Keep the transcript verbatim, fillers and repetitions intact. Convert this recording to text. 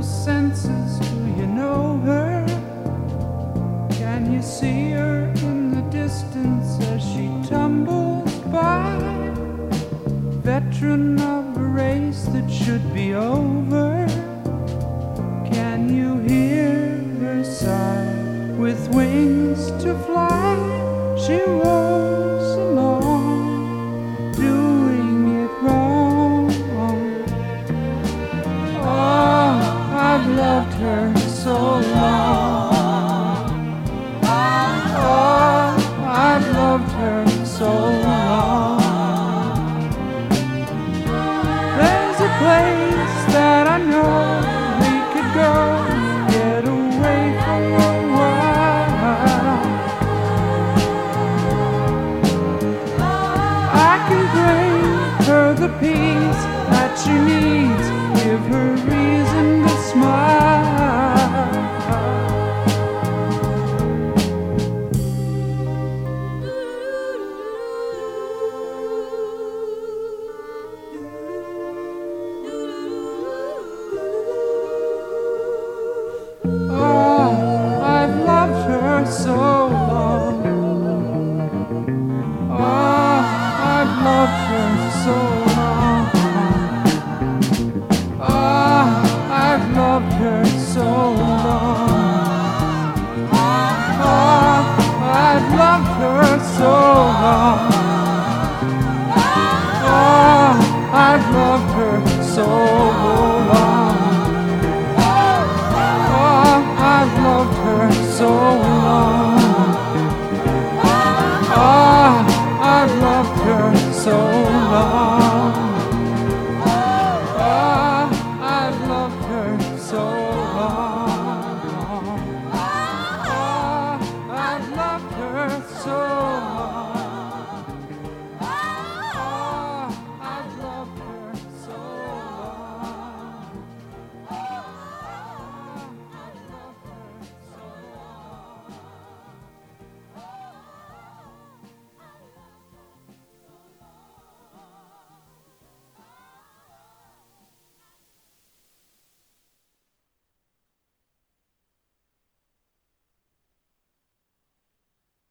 senses. Do you know her? Can you see her in the distance as she tumbles by? Veteran of a race that should be over. Can you hear her sigh? With wings to fly, she rolls along, doing it wrong. Oh, I've loved her so long. Oh, I've loved her so long. There's a place